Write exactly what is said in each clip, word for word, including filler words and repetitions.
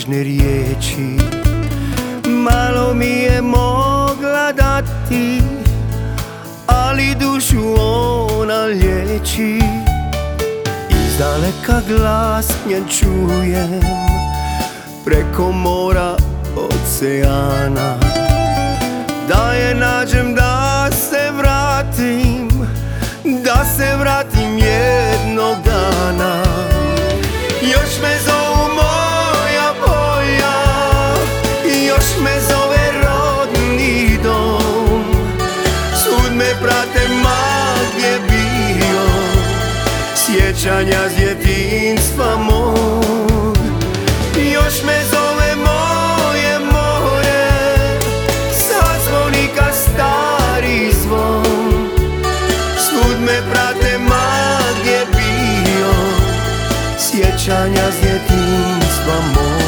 nježne riječi. Malo mi je mogla dati, ali dušu ona liječi. Izdaleka glas njen čujem, preko mora, oceana. Da je nađem, da se vratim, da se vratim jednog dana. Još me zovu moja boja, još me zove rodni dom. Svud me prate ma gdje bio, sjećanja s djetinjstva mog. Još me zove moje more, sa zvonika stari zvon. Svud me prate ma gdje bio, sjećanja s djetinjstva mog.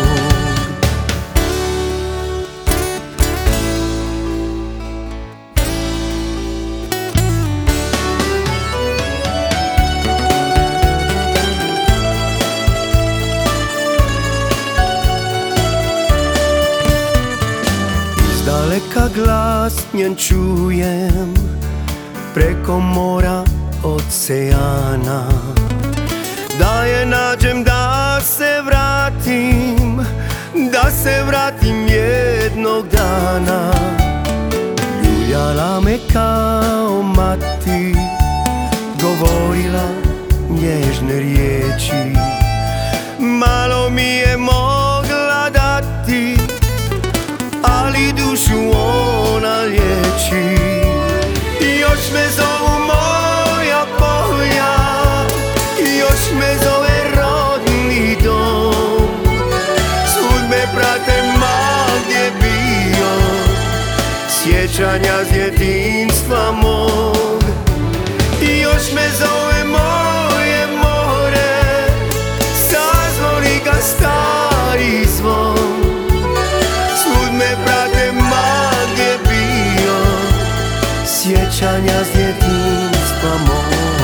Izdaleka glas njen čujem, preko mora, oceana. Da je nađem, da se vratim, da se vratim jednog dana. Ljuljala me kao mati, govorila nježne riječi. Malo mi je mogla dati, ali dušu ona liječi. Još me zovu moja polja, još me zove rodni dom. Svud me prate ma gdje bio, sjećanja s djetinjstva mog. Još me zove moje more, sa zvonika stari zvon. Svud me prate ma gdje bio, sjećanja s djetinjstva mog.